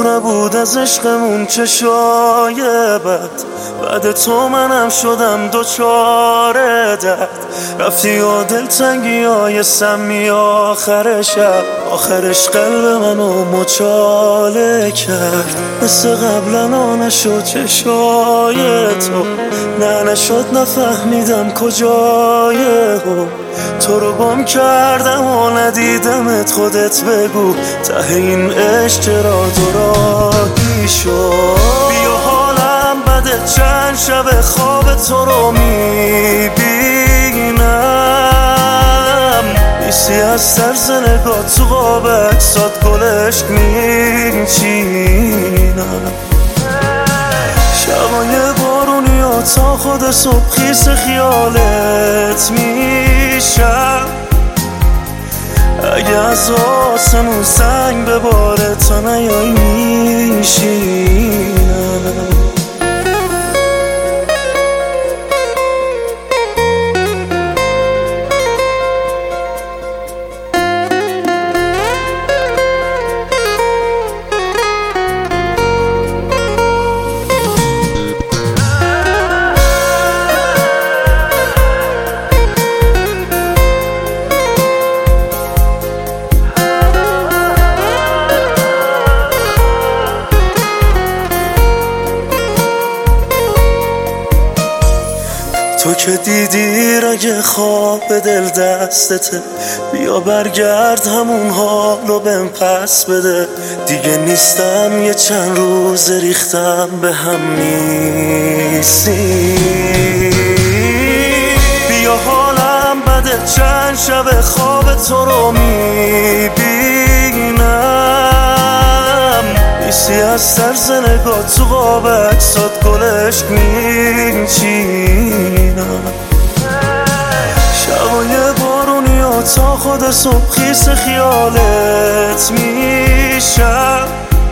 نبود از عشقمون چه شاید بعد تو منم شدم دوچار درد. رفتی و دلتنگی های سمی آخر شب، آخرش قلب منو مچاله کرد. مثل قبلا نشد چشای تو، نه نشد نفهمیدم کجای هم. تو رو گم کردم و ندیدمت، خودت بگو ته این عشق چرا دوراهی شد. بیا حالم بده، چند شب خواب تو رو میبینم، نیستی از طرز نگاه تو قاب عکسات گلش میچینم. شبای بارونی و تا خود صبح خیس خیالت میشم. اگه از آسمون سنگ بباره تا نیایی میشینم. تو که دیدی رگ خواب دل دستته، بیا برگرد همون حالو بهم پس بده. دیگه نیستم یه چند روز ریختم به هم نیستی. بیا حالم بده، چند شب خواب تو رو میبینم، نیستی از طرز نگاه تو قاب عکسات گلش میچینم. شبای بارونی و تا خود صبح خیس خیالت میشم.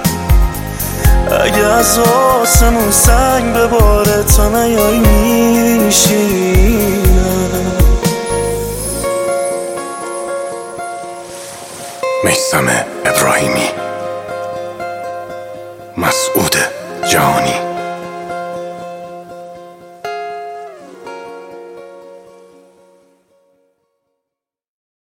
اگه از آسمون سنگ بباره تا نیایی میشینم. میثم ابراهیمی، مسعود جهانی.